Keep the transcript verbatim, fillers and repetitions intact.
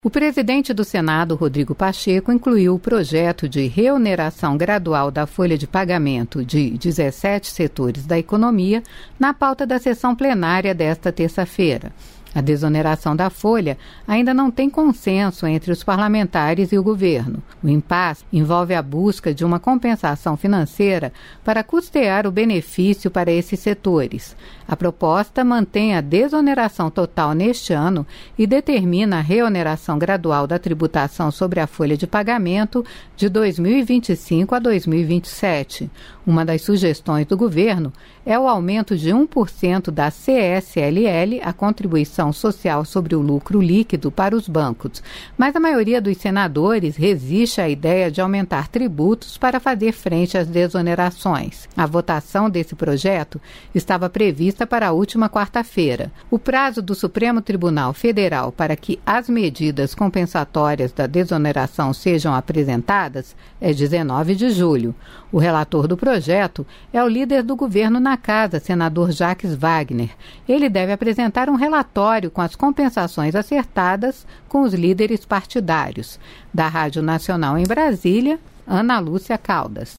O presidente do Senado, Rodrigo Pacheco, incluiu o projeto de reoneração gradual da folha de pagamento de dezessete setores da economia na pauta da sessão plenária desta terça-feira. A desoneração da folha ainda não tem consenso entre os parlamentares e o governo. O impasse envolve a busca de uma compensação financeira para custear o benefício para esses setores. A proposta mantém a desoneração total neste ano e determina a reoneração gradual da tributação sobre a folha de pagamento de dois mil e vinte e cinco a dois mil e vinte e sete. Uma das sugestões do governo é o aumento de um por cento da C S L L, a contribuição social sobre o lucro líquido, para os bancos, mas a maioria dos senadores resiste à ideia de aumentar tributos para fazer frente às desonerações. A votação desse projeto estava prevista para a última quarta-feira. O prazo do Supremo Tribunal Federal para que as medidas compensatórias da desoneração sejam apresentadas é dezenove de julho. O relator do projeto é o líder do governo na casa, senador Jacques Wagner. Ele deve apresentar um relatório com as compensações acertadas com os líderes partidários. Da Rádio Nacional em Brasília, Ana Lúcia Caldas.